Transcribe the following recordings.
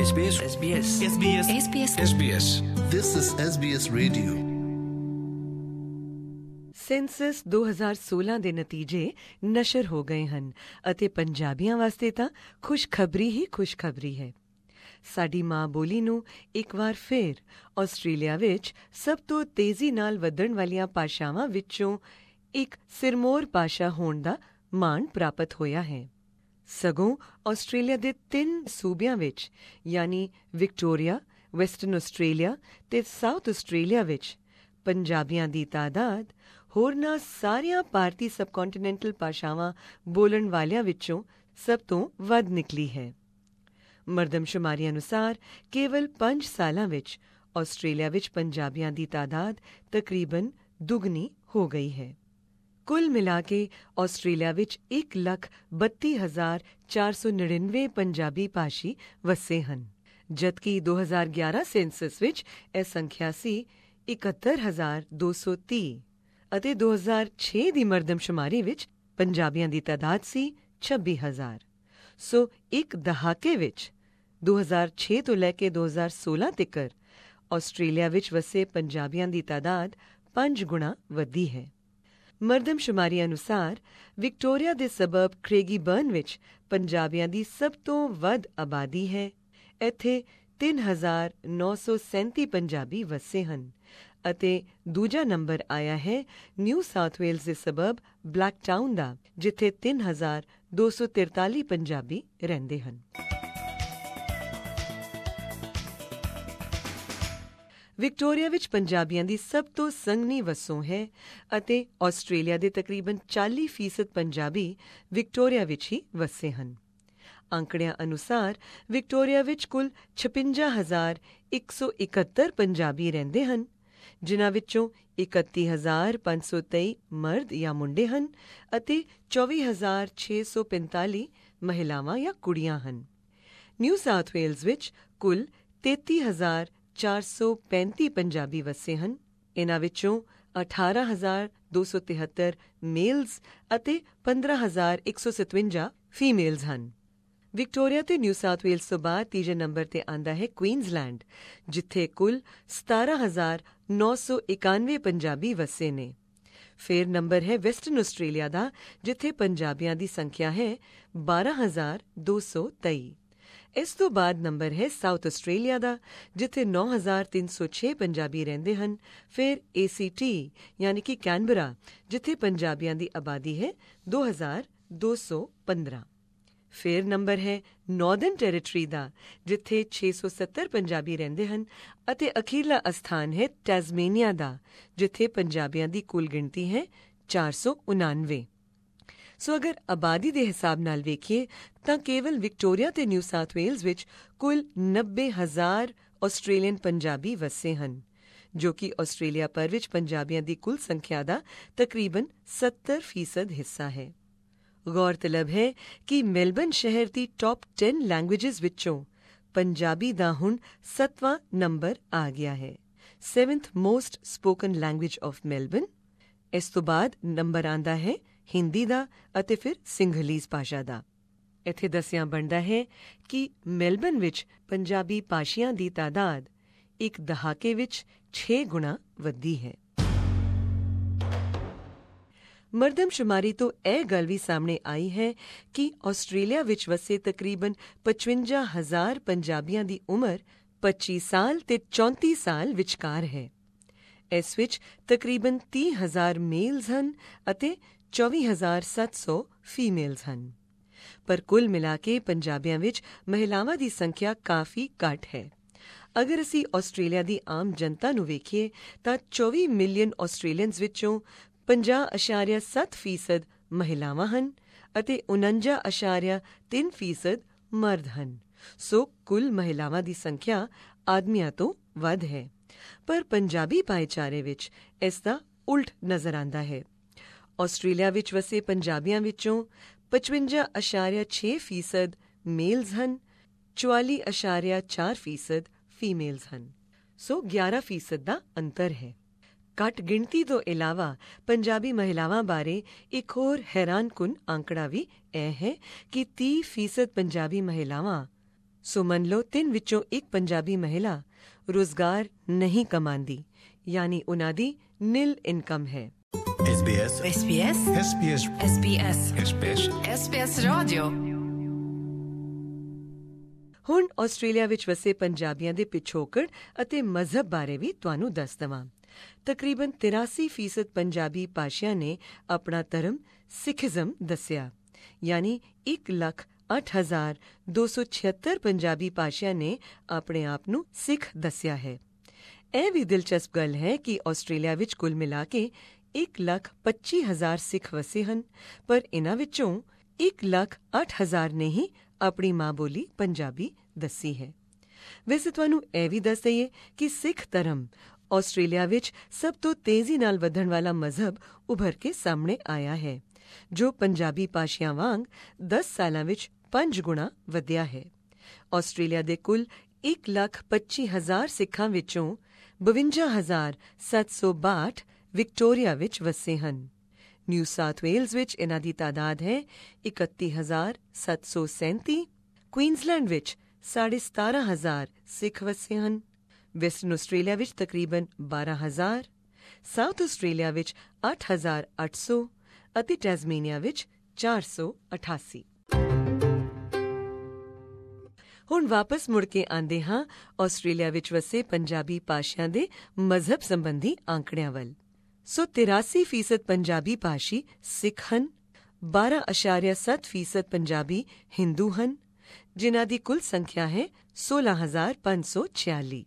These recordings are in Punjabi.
SBS SBS SBS SBS SBS This is SBS Radio. Census 2016 ਦੇ ਨਤੀਜੇ ਨਸ਼ਰ ਹੋ ਗਏ ਹਨ ਅਤੇ ਪੰਜਾਬੀਆਂ ਵਾਸਤੇ ਤਾਂ ਖੁਸ਼ਖਬਰੀ ਹੀ ਖੁਸ਼ਖਬਰੀ ਹੈ। ਸਾਡੀ ਮਾਂ ਬੋਲੀ ਨੂੰ ਇੱਕ ਵਾਰ ਫਿਰ ਆਸਟ੍ਰੇਲੀਆ ਵਿੱਚ ਸਭ ਤੋਂ ਤੇਜ਼ੀ ਨਾਲ ਵਧਣ ਵਾਲੀਆਂ ਭਾਸ਼ਾਵਾਂ ਵਿੱਚੋਂ ਇੱਕ ਸਿਰਮੌਰ ਭਾਸ਼ਾ ਹੋਣ ਦਾ ਮਾਣ ਪ੍ਰਾਪਤ ਹੋਇਆ ਹੈ। ਸਗੋਂ ਆਸਟ੍ਰੇਲੀਆ ਦੇ 3 ਸੂਬਿਆਂ ਵਿੱਚ ਯਾਨੀ ਵਿਕਟੋਰੀਆ, ਵੈਸਟਰਨ ਆਸਟ੍ਰੇਲੀਆ ਤੇ ਸਾਊਥ ਆਸਟ੍ਰੇਲੀਆ ਵਿੱਚ ਪੰਜਾਬੀਆਂ ਦੀ ਤਾਦਾਦ ਹੋਰਨਾਂ ਸਾਰੀਆਂ ਭਾਰਤੀ ਸਬਕੌਂਟੀਨੈਂਟਲ ਭਾਸ਼ਾਵਾਂ ਬੋਲਣ ਵਾਲਿਆਂ ਵਿੱਚੋਂ ਸਭ ਤੋਂ ਵੱਧ ਨਿਕਲੀ ਹੈ। ਮਰਦਮਸ਼ੁਮਾਰੀ ਅਨੁਸਾਰ ਕੇਵਲ 5 ਸਾਲਾਂ ਵਿੱਚ ਆਸਟ੍ਰੇਲੀਆ ਵਿੱਚ ਪੰਜਾਬੀਆਂ ਦੀ ਤਾਦਾਦ ਤਕਰੀਬਨ ਦੁੱਗਣੀ ਹੋ ਗਈ ਹੈ। ਕੁੱਲ ਮਿਲਾ ਕੇ ਆਸਟ੍ਰੇਲੀਆ ਵਿੱਚ 1,32,499 ਪੰਜਾਬੀ ਭਾਸ਼ੀ ਵਸੇ ਹਨ, ਜਦਕਿ 2011 ਸੈਂਸਸ ਵਿੱਚ ਇਹ ਸੰਖਿਆ ਸੀ 71,230 ਅਤੇ 2006 ਦੀ ਮਰਦਮਸ਼ੁਮਾਰੀ ਵਿੱਚ ਪੰਜਾਬੀਆਂ ਦੀ ਤਾਦਾਦ ਸੀ 26,000। ਸੋ ਇੱਕ ਦਹਾਕੇ ਵਿੱਚ 2006 ਤੋਂ ਲੈ ਕੇ 2016 ਤੱਕ ਆਸਟ੍ਰੇਲੀਆ ਵਿੱਚ ਵਸੇ ਪੰਜਾਬੀਆਂ ਦੀ ਤਾਦਾਦ 5 ਗੁਣਾ ਵਧੀ ਹੈ। ਮਰਦਮਸ਼ੁਮਾਰੀ ਅਨੁਸਾਰ ਵਿਕਟੋਰੀਆ ਦੇ ਸਬਬ ਕ੍ਰੇਗੀਬਰਨ ਵਿੱਚ ਪੰਜਾਬੀਆਂ ਦੀ ਸਭ ਤੋਂ ਵੱਧ ਆਬਾਦੀ ਹੈ। ਇੱਥੇ 3,937 ਪੰਜਾਬੀ ਵਸੇ ਹਨ ਅਤੇ ਦੂਜਾ ਨੰਬਰ ਆਇਆ ਹੈ ਨਿਊ ਸਾਊਥ ਵੇਲਜ਼ ਦੇ ਸਬਬ ਬਲੈਕਟਾਊਨ ਦਾ, ਜਿੱਥੇ 3,243 ਪੰਜਾਬੀ ਰਹਿੰਦੇ ਹਨ। ਵਿਕਟੋਰੀਆ ਵਿੱਚ ਪੰਜਾਬੀਆਂ ਦੀ ਸਭ ਤੋਂ ਸੰਘਣੀ ਵਸੋਂ ਹੈ ਅਤੇ ਆਸਟ੍ਰੇਲੀਆ ਦੇ ਤਕਰੀਬਨ 40% ਪੰਜਾਬੀ ਵਿਕਟੋਰੀਆ ਵਿੱਚ ਹੀ ਵਸੇ ਹਨ। ਅੰਕੜਿਆਂ ਅਨੁਸਾਰ ਵਿਕਟੋਰੀਆ ਵਿੱਚ ਕੁੱਲ 56,171 ਪੰਜਾਬੀ ਰਹਿੰਦੇ ਹਨ, ਜਿਨ੍ਹਾਂ ਵਿੱਚੋਂ 31,523 ਮਰਦ ਜਾਂ ਮੁੰਡੇ ਹਨ ਅਤੇ 24,645 ਮਹਿਲਾਵਾਂ ਜਾਂ ਕੁੜੀਆਂ ਹਨ। ਨਿਊ ਸਾਊਥ ਵੇਲਜ਼ ਵਿੱਚ ਕੁੱਲ 33,435 ਪੰਜਾਬੀ ਵਸੇ ਹਨ। ਇਨ੍ਹਾਂ ਵਿੱਚੋਂ 18,273 ਮੇਲਜ਼ ਅਤੇ 15,157 ਫੀਮੇਲਜ਼ ਹਨ। ਵਿਕਟੋਰੀਆ ਤੇ ਨਿਊ ਸਾਊਥ ਵੇਲਜ਼ ਤੋਂ ਬਾਅਦ ਤੀਜੇ ਨੰਬਰ ਤੇ ਆਂਦਾ ਹੈ ਕੁਈਨਜ਼ਲੈਂਡ, ਜਿੱਥੇ ਕੁੱਲ 17,991 ਪੰਜਾਬੀ ਵਸੇ ਨੇ। ਫਿਰ ਨੰਬਰ ਹੈ ਵੈਸਟਰਨ ਆਸਟ੍ਰੇਲੀਆ ਦਾ, ਜਿੱਥੇ ਪੰਜਾਬੀਆਂ ਦੀ ਸੰਖਿਆ ਹੈ 12,223। ਇਸ ਤੋਂ ਬਾਅਦ ਨੰਬਰ ਹੈ ਸਾਊਥ ਆਸਟ੍ਰੇਲੀਆ ਦਾ, ਜਿੱਥੇ 9,306 ਪੰਜਾਬੀ ਰਹਿੰਦੇ ਹਨ। ਫਿਰ ACT ਯਾਨੀ ਕਿ ਕੈਨਬਰਾ, ਜਿੱਥੇ ਪੰਜਾਬੀਆਂ ਦੀ ਆਬਾਦੀ ਹੈ 2,215। ਫਿਰ ਨੰਬਰ ਹੈ ਨਾਰਦਰਨ ਟੈਰੀਟਰੀ ਦਾ, ਜਿੱਥੇ 670 ਪੰਜਾਬੀ ਰਹਿੰਦੇ ਹਨ ਅਤੇ ਅਖੀਰਲਾ ਅਸਥਾਨ ਹੈ ਟੈਸਮੇਨੀਆ ਦਾ, ਜਿੱਥੇ ਪੰਜਾਬੀਆਂ ਦੀ ਕੁੱਲ ਗਿਣਤੀ ਹੈ 499। ਸੋ ਅਗਰ ਆਬਾਦੀ ਦੇ ਹਿਸਾਬ ਨਾਲ ਵੇਖੀਏ ਤਾਂ ਕੇਵਲ ਵਿਕਟੋਰੀਆ ਤੇ ਨਿਊ ਸਾਊਥ ਵੇਲਜ਼ ਵਿੱਚ ਕੁੱਲ 90,000 ਆਸਟ੍ਰੇਲੀਅਨ ਪੰਜਾਬੀ ਵਸੇ ਹਨ, ਜੋ ਕਿ ਆਸਟ੍ਰੇਲੀਆ ਭਰ ਵਿੱਚ ਪੰਜਾਬੀਆਂ ਦੀ ਕੁੱਲ ਸੰਖਿਆ ਦਾ ਤਕਰੀਬਨ 70% ਹਿੱਸਾ ਹੈ। ਗੌਰਤਲਬ ਹੈ ਕਿ ਮੈਲਬਰਨ ਸ਼ਹਿਰ ਦੀ ਟੌਪ 10 ਲੈਂਗੁਏਜਿਜ਼ ਵਿੱਚੋਂ ਪੰਜਾਬੀ ਦਾ ਹੁਣ 7ਵਾਂ ਨੰਬਰ ਆ ਗਿਆ ਹੈ, 7th most spoken language of Melbourne. ਇਸ ਤੋਂ ਬਾਅਦ ਨੰਬਰ ਆਂਦਾ ਹੈ ਹਿੰਦੀ ਦਾ ਅਤੇ ਫਿਰ ਸਿੰਗਲੀਜ਼ ਭਾਸ਼ਾ ਦਾ। ਇੱਥੇ ਦੱਸਿਆ ਬਣਦਾ ਹੈ ਕਿ ਮੈਲਬਰਨ ਵਿੱਚ ਪੰਜਾਬੀ ਭਾਸ਼ੀਆਂ ਦੀ ਤਾਦਾਦ ਇੱਕ ਦਹਾਕੇ ਵਿੱਚ 6 ਗੁਣਾ ਵਧੀ ਹੈ। ਮਰਦਮਸ਼ੁਮਾਰੀ ਤੋਂ ਇਹ ਗੱਲ ਵੀ ਸਾਹਮਣੇ ਆਈ ਹੈ ਕਿ ਆਸਟ੍ਰੇਲੀਆ ਵਿੱਚ ਵਸੇ ਤਕਰੀਬਨ 55,000 ਪੰਜਾਬੀਆਂ ਦੀ ਉਮਰ 25 ਸਾਲ ਤੇ 34 ਸਾਲ ਵਿਚਕਾਰ ਹੈ। ਇਸ ਵਿੱਚ ਤਕਰੀਬਨ 30,000 ਮੇਲਜ਼ ਹਨ ਅਤੇ 24,700 ਫੀਮੇਲਜ਼ ਹਨ। ਪਰ ਕੁੱਲ ਮਿਲਾ ਕੇ ਪੰਜਾਬੀਆਂ ਵਿੱਚ ਮਹਿਲਾਵਾਂ ਦੀ ਸੰਖਿਆ ਕਾਫੀ ਘੱਟ ਹੈ। ਅਗਰ ਅਸੀਂ ਆਸਟ੍ਰੇਲੀਆ ਦੀ ਆਮ ਜਨਤਾ ਨੂੰ ਵੇਖੀਏ ਤਾਂ 24 ਮਿਲੀਅਨ ਆਸਟ੍ਰੇਲੀਅਨਜ਼ ਵਿੱਚੋਂ 50.7% ਮਹਿਲਾਵਾਂ ਹਨ ਅਤੇ 49.3% ਮਰਦ ਹਨ। ਸੋ ਕੁੱਲ ਮਹਿਲਾਵਾਂ ਦੀ ਸੰਖਿਆ ਆਦਮੀਆਂ ਤੋਂ ਵੱਧ ਹੈ। ਪਰ ਪੰਜਾਬੀ ਭਾਈਚਾਰੇ ਵਿੱਚ ਇਸ ਦਾ ਉਲਟ ਨਜ਼ਰ ਆਂਦਾ ਹੈ। ਆਸਟ੍ਰੇਲੀਆ ਵਿੱਚ ਵਸੇ ਪੰਜਾਬੀਆਂ ਵਿੱਚੋਂ 55.6% ਮੇਲਜ਼ ਹਨ, 44.4% ਫੀਮੇਲਜ਼ ਹਨ। ਸੋ 11% ਦਾ ਅੰਤਰ ਹੈ। ਘੱਟ ਗਿਣਤੀ ਤੋਂ ਇਲਾਵਾ ਪੰਜਾਬੀ ਮਹਿਲਾਵਾਂ ਬਾਰੇ ਇੱਕ ਹੋਰ ਹੈਰਾਨਕੁਨ ਅੰਕੜਾ ਵੀ ਇਹ ਹੈ ਕਿ 30% ਪੰਜਾਬੀ ਮਹਿਲਾਵਾਂ ਸੋ ਮੰਨ ਲਓ 3 ਵਿੱਚੋਂ 1 ਪੰਜਾਬੀ ਮਹਿਲਾ ਰੁਜ਼ਗਾਰ ਨਹੀਂ ਕਮਾਉਂਦੀ, ਯਾਨੀ ਉਹਨਾਂ ਦੀ ਨਿਲ ਇਨਕਮ ਹੈ। SBS Radio। ਹੁਣ ਆਸਟ੍ਰੇਲੀਆ ਵਿੱਚ ਵਸੇ ਪੰਜਾਬੀਆਂ ਦੇ ਪਿਛੋਕੜ ਅਤੇ ਮਜ਼ਹਬ ਬਾਰੇ ਵੀ ਤੁਹਾਨੂੰ ਦੱਸ ਦਵਾਂ। ਤਕਰੀਬਨ 83% ਪੰਜਾਬੀ ਭਾਸ਼ੀਆਂ ਨੇ ਆਪਣਾ ਧਰਮ ਸਿੱਖੀਜ਼ਮ ਦੱਸਿਆ, ਯਾਨੀ 1,08,276 ਪੰਜਾਬੀ ਭਾਸ਼ੀਆਂ ਨੇ ਆਪਣੇ ਆਪ ਨੂੰ ਸਿੱਖ ਦੱਸਿਆ ਹੈ। ਇਹ ਵੀ ਦਿਲਚਸਪ ਗੱਲ ਹੈ ਕਿ ਆਸਟ੍ਰੇਲੀਆ ਵਿੱਚ ਕੁੱਲ ਮਿਲਾ ਕੇ 1,25,000 ਸਿੱਖ ਵਸੇ ਹਨ, ਪਰ ਇਨ੍ਹਾਂ ਵਿੱਚੋਂ 1,08,000 ਨੇ ਹੀ ਆਪਣੀ ਮਾਂ ਬੋਲੀ ਪੰਜਾਬੀ ਦੱਸੀ ਹੈ। ਵੈਸੇ ਤੁਹਾਨੂੰ ਇਹ ਵੀ ਦੱਸ ਦਈਏ ਕਿ ਸਿੱਖ ਧਰਮ ਆਸਟ੍ਰੇਲੀਆ ਵਿੱਚ ਸਭ ਤੋਂ ਤੇਜ਼ੀ ਨਾਲ ਵਧਣ ਵਾਲਾ ਮਜ਼ਹਬ ਉੱਭਰ ਕੇ ਸਾਹਮਣੇ ਆਇਆ ਹੈ, ਜੋ ਪੰਜਾਬੀ ਭਾਸ਼ੀਆਂ ਵਾਂਗ 10 ਸਾਲਾਂ ਵਿੱਚ 5 ਗੁਣਾ ਵਧਿਆ ਹੈ। ਆਸਟ੍ਰੇਲੀਆ ਦੇ ਕੁੱਲ 1,25,000 ਸਿੱਖਾਂ ਵਿੱਚੋਂ 52,762 ਵਿਕਟੋਰੀਆ ਵਿੱਚ ਵਸੇ ਹਨ। ਨਿਊ ਸਾਊਥ ਵੇਲਜ਼ ਵਿੱਚ ਇਨ੍ਹਾਂ ਦੀ ਤਾਦਾਦ ਹੈ 31,737, ਕੁਈਨਜ਼ਲੈਂਡ ਵਿੱਚ 17,500 ਸਿੱਖ ਵਸੇ ਹਨ, ਵੈਸਟਰਨ ਆਸਟ੍ਰੇਲੀਆ ਵਿੱਚ ਤਕਰੀਬਨ 12,000, ਸਾਊਥ ਆਸਟ੍ਰੇਲੀਆ ਵਿੱਚ 8,800 ਅਤੇ ਟੈਸਮੇਨੀਆ ਵਿੱਚ 488। ਹੁਣ ਵਾਪਸ ਮੁੜ ਕੇ ਆਂਦੇ ਹਾਂ ਆਸਟ੍ਰੇਲੀਆ ਵਿੱਚ ਵਸੇ ਪੰਜਾਬੀ ਭਾਸ਼ੀਆਂ ਦੇ ਮਜ਼ਹਬ ਸੰਬੰਧੀ ਆંકੜਿਆਂ ਵੱਲ। ਸੋ 83% ਪੰਜਾਬੀ ਭਾਸ਼ੀ ਸਿੱਖ ਹਨ, 12.7% ਪੰਜਾਬੀ ਹਿੰਦੂ ਹਨ, ਜਿਨ੍ਹਾਂ ਦੀ ਕੁੱਲ ਸੰਖਿਆ ਹੈ 16,546।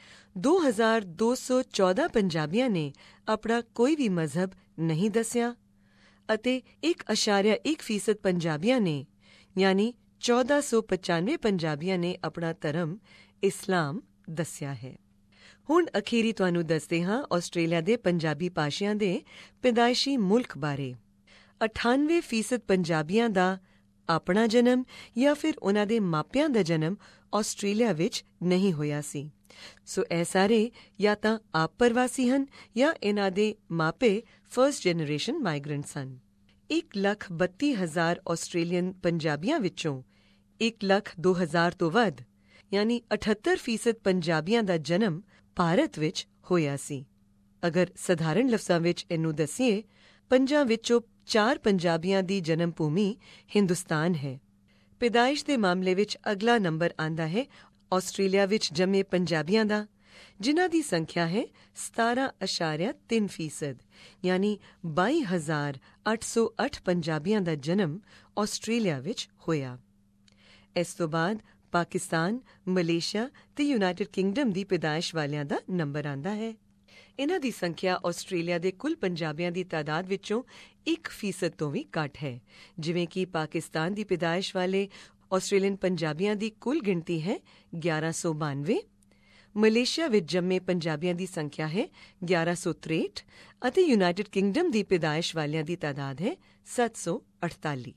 2,214 ਪੰਜਾਬੀਆਂ ਨੇ ਆਪਣਾ ਕੋਈ ਵੀ ਮਜ਼ਹਬ ਨਹੀਂ ਦੱਸਿਆ ਅਤੇ 1.1% ਪੰਜਾਬੀਆਂ ਨੇ, ਯਾਨੀ 1,495 ਪੰਜਾਬੀਆਂ ਨੇ ਆਪਣਾ ਧਰਮ ਇਸਲਾਮ ਦੱਸਿਆ ਹੈ। ਹੁਣ ਅਖੀਰੀ ਤੁਹਾਨੂੰ ਦੱਸਦੇ ਹਾਂ ਆਸਟ੍ਰੇਲੀਆ ਦੇ ਪੰਜਾਬੀ ਭਾਸ਼ੀਆਂ ਦੇ ਪੈਦਾਇਸ਼ੀ ਮੁਲਕ ਬਾਰੇ। 98% ਪੰਜਾਬੀਆਂ ਦਾ ਆਪਣਾ ਜਨਮ ਜਾਂ ਫਿਰ ਉਹਨਾਂ ਦੇ ਮਾਪਿਆਂ ਦਾ ਜਨਮ ਆਸਟ੍ਰੇਲੀਆ ਵਿੱਚ ਨਹੀਂ ਹੋਇਆ ਸੀ। ਸੋ ਇਹ ਸਾਰੇ ਜਾਂ ਤਾਂ ਆਪ ਪ੍ਰਵਾਸੀ ਹਨ ਜਾਂ ਇਹਨਾਂ ਦੇ ਮਾਪੇ ਫਰਸਟ ਜਨਰੇਸ਼ਨ ਮਾਈਗ੍ਰੈਂਟਸ ਹਨ। 1,32,000 ਆਸਟ੍ਰੇਲੀਅਨ ਪੰਜਾਬੀਆਂ ਵਿੱਚੋਂ 1,02,000 ਤੋਂ ਵੱਧ, ਯਾਨੀ 78% ਪੰਜਾਬੀਆਂ ਦਾ ਜਨਮ ਭਾਰਤ ਵਿੱਚ ਹੋਇਆ ਸੀ। ਅਗਰ ਸਧਾਰਨ ਲਫ਼ਜ਼ਾਂ ਵਿੱਚ ਇਹਨੂੰ ਦੱਸੀਏ, 5 ਵਿੱਚੋਂ 4 ਪੰਜਾਬੀਆਂ ਦੀ ਜਨਮ ਭੂਮੀ ਹਿੰਦੁਸਤਾਨ ਹੈ। ਪੈਦਾਇਸ਼ ਦੇ ਮਾਮਲੇ ਵਿੱਚ ਅਗਲਾ ਨੰਬਰ ਆਂਦਾ ਹੈ ਆਸਟ੍ਰੇਲੀਆ ਵਿੱਚ ਜੰਮੇ ਪੰਜਾਬੀਆਂ ਦਾ, ਜਿਨ੍ਹਾਂ ਦੀ ਸੰਖਿਆ ਹੈ 17.3%, ਯਾਨੀ 22,808 ਪੰਜਾਬੀਆਂ ਦਾ ਜਨਮ ਆਸਟ੍ਰੇਲੀਆ ਵਿੱਚ ਹੋਇਆ। ਇਸ ਤੋਂ ਬਾਅਦ ਪਾਕਿਸਤਾਨ, ਮਲੇਸ਼ੀਆ ਤੇ ਯੂਨਾਈਟਿਡ ਕਿੰਗਡਮ ਦੀ ਪੈਦਾਇਸ਼ ਵਾਲਿਆਂ ਦਾ ਨੰਬਰ ਆਂਦਾ ਹੈ। ਇਨ੍ਹਾਂ ਦੀ ਸੰਖਿਆ ਆਸਟ੍ਰੇਲੀਆ ਦੇ ਕੁੱਲ ਪੰਜਾਬੀਆਂ ਦੀ ਤਾਦਾਦ ਵਿੱਚੋਂ 1% ਤੋਂ ਵੀ ਘੱਟ ਹੈ, ਜਿਵੇਂ ਕਿ ਪਾਕਿਸਤਾਨ ਦੀ ਪੈਦਾਇਸ਼ ਵਾਲੇ ਆਸਟ੍ਰੇਲੀਅਨ ਪੰਜਾਬੀਆਂ ਦੀ ਕੁੱਲ ਗਿਣਤੀ ਹੈ 1192, ਮਲੇਸ਼ੀਆ ਵਿੱਚ ਜੰਮੇ ਪੰਜਾਬੀਆਂ ਦੀ ਸੰਖਿਆ ਹੈ 1163 ਅਤੇ ਯੂਨਾਈਟਿਡ ਕਿੰਗਡਮ ਦੀ ਪੈਦਾਇਸ਼ ਵਾਲਿਆਂ ਦੀ ਤਾਦਾਦ ਹੈ 748।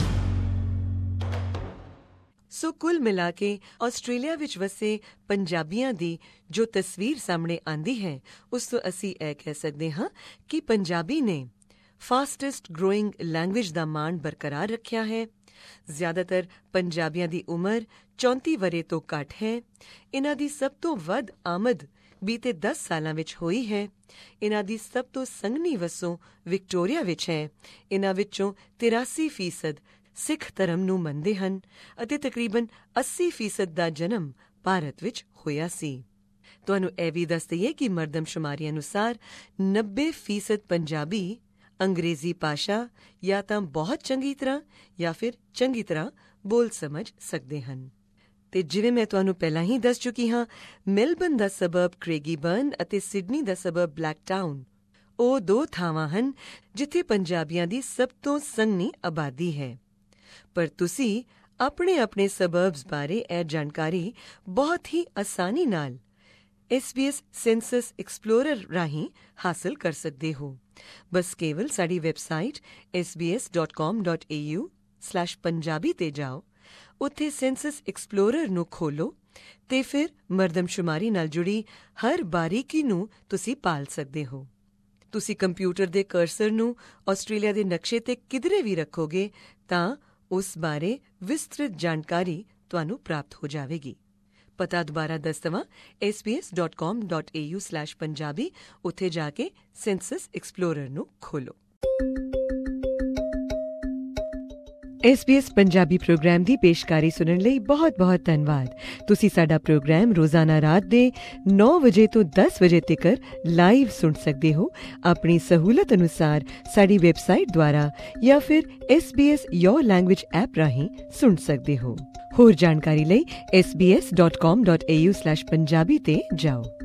ਸੋ ਕੁੱਲ ਮਿਲਾ ਕੇ ਆਸਟ੍ਰੇਲੀਆ ਵਿੱਚ ਵਸੇ ਪੰਜਾਬੀਆਂ ਦੀ ਜੋ ਤਸਵੀਰ ਸਾਹਮਣੇ ਆਂਦੀ ਹੈ, ਉਸ ਤੋਂ ਅਸੀਂ ਇਹ ਕਹਿ ਸਕਦੇ ਹਾਂ ਕਿ ਪੰਜਾਬੀ ਨੇ ਫਾਸਟੈਸਟ ਗਰੋਇੰਗ ਲੈਂਗੁਏਜ ਦਾ ਮਾਣ ਬਰਕਰਾਰ ਰੱਖਿਆ ਹੈ। ਜ਼ਿਆਦਾਤਰ ਪੰਜਾਬੀਆਂ ਦੀ ਉਮਰ 34 ਵਰ੍ਹੇ ਤੋਂ ਘੱਟ ਹੈ। ਇਨ੍ਹਾਂ ਦੀ ਸਭ ਤੋਂ ਵੱਧ ਆਮਦ ਬੀਤੇ 10 ਸਾਲਾਂ ਵਿੱਚ ਹੋਈ ਹੈ। ਇਨ੍ਹਾਂ ਦੀ ਸਭ ਤੋਂ ਸੰਘਣੀ ਵਸੋਂ ਵਿਕਟੋਰੀਆ ਵਿੱਚ ਹੈ। ਇਨ੍ਹਾਂ ਵਿੱਚੋਂ 83% ਸਿੱਖ ਧਰਮ ਨੂੰ ਮੰਨਦੇ ਹਨ ਅਤੇ ਤਕਰੀਬਨ 80% ਦਾ ਜਨਮ ਭਾਰਤ ਵਿੱਚ ਹੋਇਆ ਸੀ। ਤੁਹਾਨੂੰ ਇਹ ਵੀ ਦੱਸ ਦਈਏ ਕਿ ਮਰਦਮਸ਼ੁਮਾਰੀ ਅਨੁਸਾਰ 90% ਪੰਜਾਬੀ ਅੰਗਰੇਜ਼ੀ ਭਾਸ਼ਾ ਜਾਂ ਤਾਂ ਬਹੁਤ ਚੰਗੀ ਤਰ੍ਹਾਂ ਜਾਂ ਫਿਰ ਚੰਗੀ ਤਰ੍ਹਾਂ ਬੋਲ ਸਮਝ ਸਕਦੇ ਹਨ। ਤੇ ਜਿਵੇਂ ਮੈਂ ਤੁਹਾਨੂੰ ਪਹਿਲਾਂ ਹੀ ਦੱਸ ਚੁੱਕੀ ਹਾਂ, ਮੈਲਬਨ ਦਾ ਸਬਰਬ ਕ੍ਰੇਗੀਬਰਨ ਅਤੇ ਸਿਡਨੀ ਦਾ ਸਬਰਬ ਬਲੈਕਟਾਊਨ ਉਹ 2 ਥਾਵਾਂ ਹਨ ਜਿੱਥੇ ਪੰਜਾਬੀਆਂ ਦੀ ਸਭ ਤੋਂ ਸੰਘਣੀ ਆਬਾਦੀ ਹੈ। ਪਰ ਤੁਸੀਂ ਆਪਣੇ ਆਪਣੇ ਸਬਰਬਸ ਬਾਰੇ ਇਹ ਜਾਣਕਾਰੀ ਬਹੁਤ ਹੀ ਆਸਾਨੀ ਨਾਲ SBS ਸੈਂਸਸ ਐਕਸਪਲੋਰਰ ਰਾਹੀਂ ਹਾਸਲ ਕਰ ਸਕਦੇ ਹੋ। ਬਸ ਕੇਵਲ ਸਾਡੀ ਵੈਬਸਾਈਟ sbs.com.au/punjabi ਤੇ ਜਾਓ, ਉੱਥੇ ਸੈਂਸਸ ਐਕਸਪਲੋਰਰ ਨੂੰ ਖੋਲੋ ਤੇ ਫਿਰ ਮਰਦਮਸ਼ੁਮਾਰੀ ਨਾਲ ਜੁੜੀ ਹਰ ਬਾਰੀਕੀ ਨੂੰ ਤੁਸੀਂ ਪਾਲ ਸਕਦੇ ਹੋ। ਤੁਸੀਂ ਕੰਪਿਊਟਰ ਦੇ ਕਰਸਰ ਨੂੰ ਆਸਟ੍ਰੇਲੀਆ ਦੇ ਨਕਸ਼ੇ ਤੇ ਕਿਧਰੇ ਵੀ ਰੱਖੋਗੇ ਤਾਂ ਉਸ ਬਾਰੇ ਵਿਸਤ੍ਰਿਤ ਜਾਣਕਾਰੀ ਤੁਹਾਨੂੰ ਪ੍ਰਾਪਤ ਹੋ ਜਾਵੇਗੀ। ਪਤਾ ਦੁਬਾਰਾ ਦੱਸ ਦੇਵਾਂ, sbs.com.au/punjabi। ਉੱਥੇ ਜਾ ਕੇ ਸੈਂਸਸ ਐਕਸਪਲੋਰਰ ਨੂੰ ਖੋਲੋ। SBS ਪੰਜਾਬੀ ਪ੍ਰੋਗਰਾਮ ਦੀ ਪੇਸ਼ਕਾਰੀ ਸੁਣਨ ਲਈ ਬਹੁਤ-ਬਹੁਤ ਧੰਨਵਾਦ। ਤੁਸੀਂ ਸਾਡਾ ਪ੍ਰੋਗਰਾਮ ਰੋਜ਼ਾਨਾ ਰਾਤ ਦੇ 9 ਵਜੇ ਤੋਂ 10 ਵਜੇ ਤੱਕ ਲਾਈਵ ਸੁਣ ਸਕਦੇ ਹੋ, ਆਪਣੀ ਸਹੂਲਤ ਅਨੁਸਾਰ ਸਾਡੀ ਵੈਬਸਾਈਟ ਦੁਆਰਾ ਜਾਂ ਫਿਰ SBS Your Language ਐਪ ਰਾਹੀਂ ਸੁਣ ਸਕਦੇ ਹੋ। ਹੋਰ ਜਾਣਕਾਰੀ ਲਈ sbs.com.au/punjabi ਤੇ ਜਾਓ।